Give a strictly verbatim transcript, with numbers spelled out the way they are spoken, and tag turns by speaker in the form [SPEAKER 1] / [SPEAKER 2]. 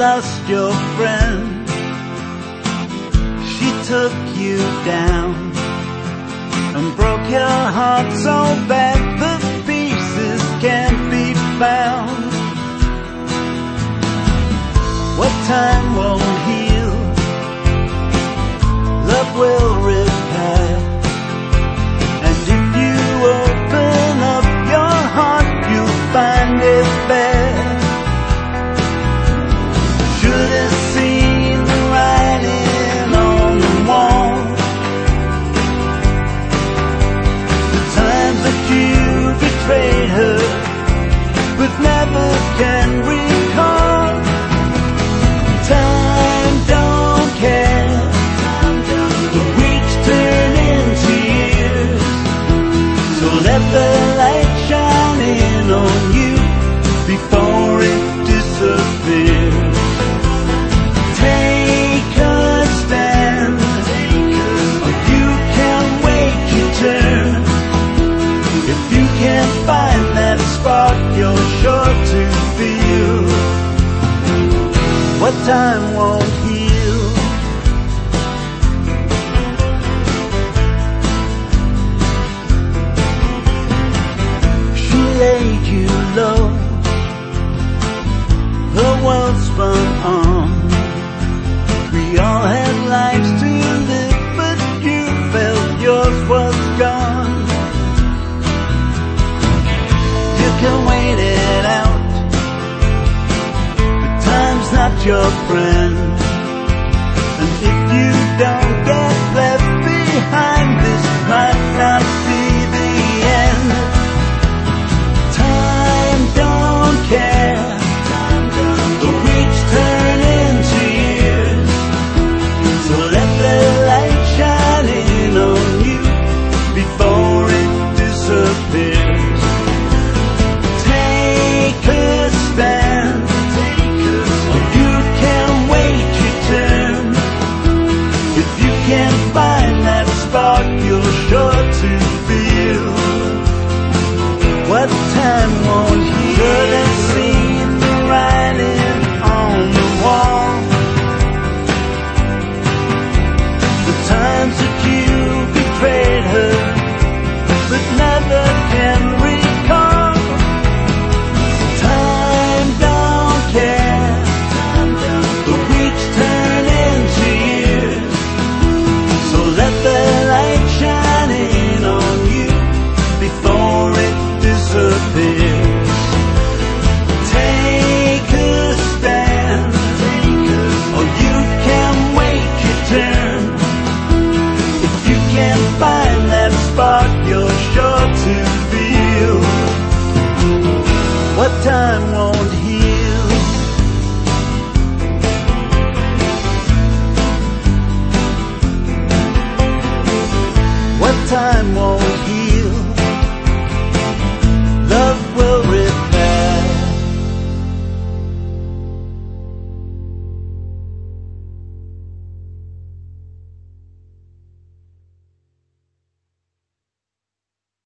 [SPEAKER 1] lost your friend. She took you down and broke your heart so bad the pieces can't be found. What time won't heal, love will repair. And if you open up your heart, you'll find it there. Should have seen the writing on the wall. The times that you betrayed her, but never can recall. Time don't care. The weeks turn into years. So let the light shine in on you before it disappears. Take a stand, or you can wait your turn. If you can't find that spark, you're sure to feel what time won't heal. She laid you low, the world spun on. We all had lives to live, but you felt yours was gone. You can wait it out, but time's not your friend. And if you don't get left behind, this might not be the end. Time don't care. The weeks turn into years. So let the light shine in on you before it disappears. Take a stand, or you can wait your turn. If you can't find that spark, you're sure to feel what time won't heal. Should have seen the writing on the wall. The times that you betrayed her, but never can recall. Time don't care. The weeks turn into years. So let the light shine in on you before it disappears. Take a stand, or you can wait your turn. If you can't find that spark, you're sure to feel what time